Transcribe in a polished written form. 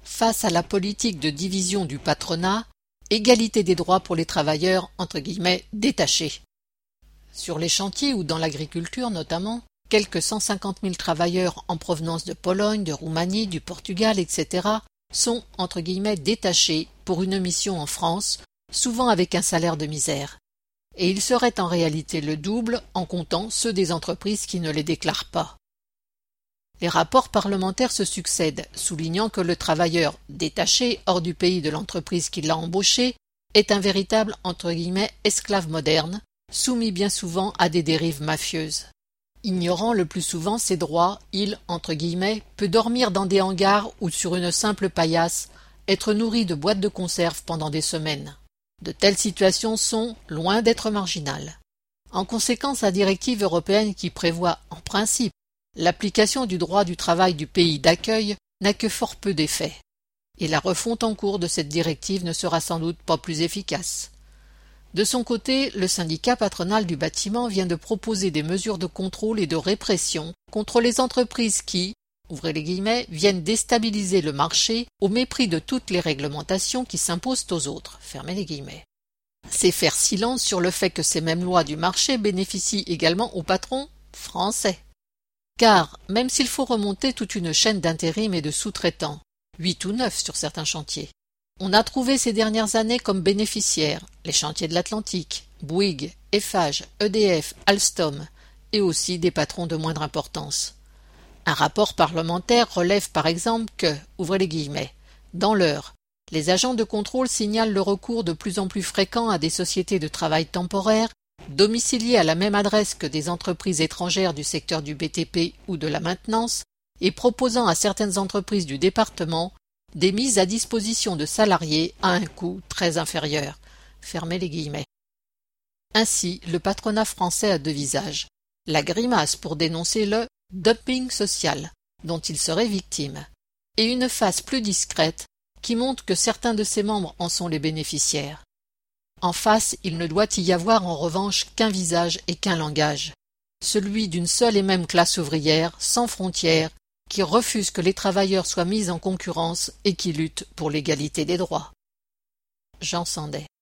face à la politique de division du patronat, égalité des droits pour les travailleurs « détachés ». Sur les chantiers ou dans l'agriculture notamment, quelques 150 000 travailleurs en provenance de Pologne, de Roumanie, du Portugal, etc. sont « détachés » pour une mission en France, souvent avec un salaire de misère. Et ils seraient en réalité le double en comptant ceux des entreprises qui ne les déclarent pas. Les rapports parlementaires se succèdent, soulignant que le travailleur détaché hors du pays de l'entreprise qui l'a embauché est un véritable « esclave moderne », soumis bien souvent à des dérives mafieuses. Ignorant le plus souvent ses droits, il « peut dormir dans des hangars ou sur une simple paillasse, être nourri de boîtes de conserve pendant des semaines. De telles situations sont loin d'être marginales. En conséquence, la directive européenne qui prévoit, en principe, l'application du droit du travail du pays d'accueil n'a que fort peu d'effet. Et la refonte en cours de cette directive ne sera sans doute pas plus efficace. De son côté, le syndicat patronal du bâtiment vient de proposer des mesures de contrôle et de répression contre les entreprises qui, ouvrez les guillemets, viennent déstabiliser le marché au mépris de toutes les réglementations qui s'imposent aux autres, fermez les guillemets. C'est faire silence sur le fait que ces mêmes lois du marché bénéficient également aux patrons français. Car, même s'il faut remonter toute une chaîne d'intérim et de sous-traitants, 8 ou 9 sur certains chantiers, on a trouvé ces dernières années comme bénéficiaires les chantiers de l'Atlantique, Bouygues, Eiffage, EDF, Alstom, et aussi des patrons de moindre importance. Un rapport parlementaire relève par exemple que, ouvrez les guillemets, dans l'heure, les agents de contrôle signalent le recours de plus en plus fréquent à des sociétés de travail temporaire, domiciliées à la même adresse que des entreprises étrangères du secteur du BTP ou de la maintenance, et proposant à certaines entreprises du département des mises à disposition de salariés à un coût très inférieur. Fermez les guillemets. Ainsi, le patronat français a deux visages. La grimace pour dénoncer le dumping social, dont il serait victime, et une face plus discrète qui montre que certains de ses membres en sont les bénéficiaires. En face, il ne doit y avoir en revanche qu'un visage et qu'un langage, celui d'une seule et même classe ouvrière, sans frontières, qui refuse que les travailleurs soient mis en concurrence et qui lutte pour l'égalité des droits. Jean Sandet.